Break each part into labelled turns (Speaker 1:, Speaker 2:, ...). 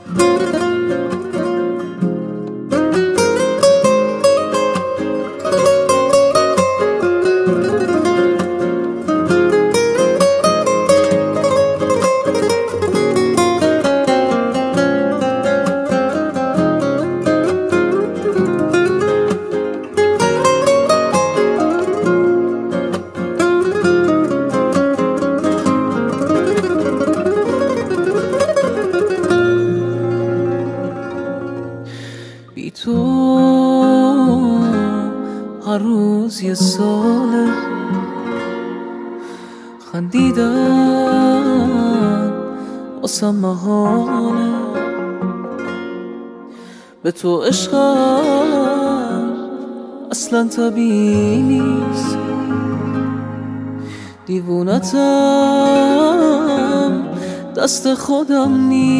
Speaker 1: بی تو هر روز یه ساله، خندیدن واسم محاله. به تو عشقم اصلا طبیعی نیست، دیوونتم دست خودم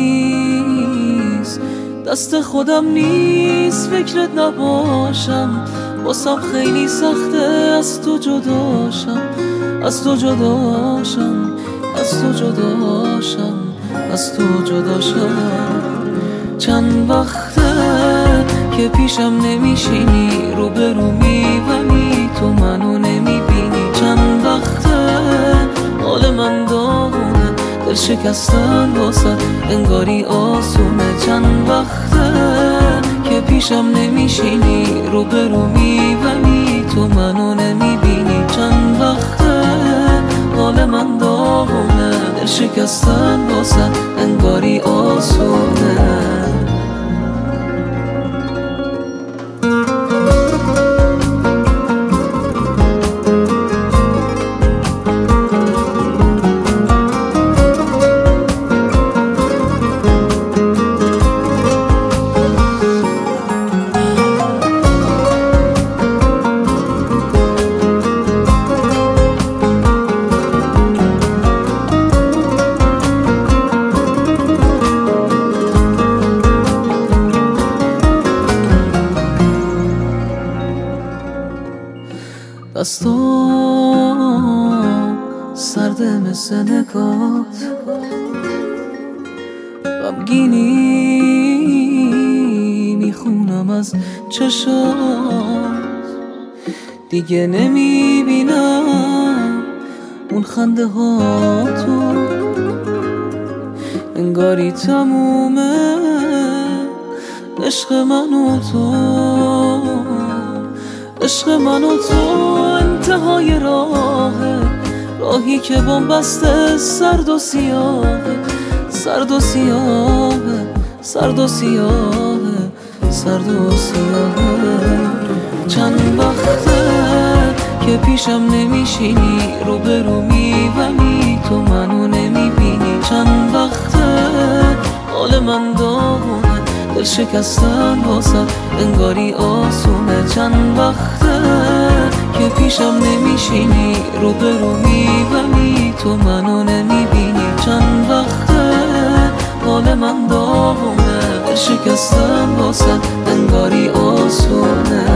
Speaker 1: نیست، دست خودم نیست. فکرت نباشم واسم خیلی سخته، از تو جداشم، از تو جداشم، از تو جداشم، از تو جداشم. چند وقته که پیشم نمیشینی، روبرو میبینی تو منو نمیبینی. چند وقته حال من داغونه، دل شکستن واسه انگاری آسونه. چند وقته که پیشم نمیشینی، روبرو میبینی تو منو نمیبینی. چند وقته حال من داغونه، دل شکستن واسه انگاری آسونه. دستام سرده مثل نگات، غمگینی میخونم از چشات. دیگه نمیبینم اون خنده ها تو، انگاری تمومه عشق من و تو. عشق من و تو انتهای راهه، راهی که بن‌بسته سرد و سیاهه، سرد و سیاهه، سرد و سیاهه، سرد و سیاهه. چند وقته که پیشم نمیشینی، روبرو میبینی تو منو نمیبینی. چند وقته حال من داغونه، دل شکستن واسه انگاری آسونه. چند وقته که پیشم نمیشینی، روبرو میبینی تو منو نمیبینی. چند وقته حال من داغونه، دل شکستن واسه انگاری آسونه.